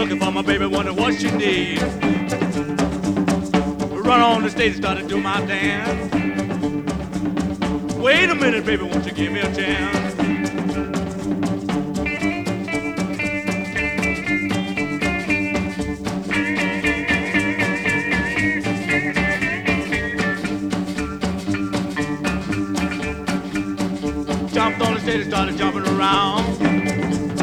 looking for my baby, wondering what she needs. Run on the stage and started to do my dance. Wait a minute, baby, won't you give me a chance? Jumped on the stage and started jumping around.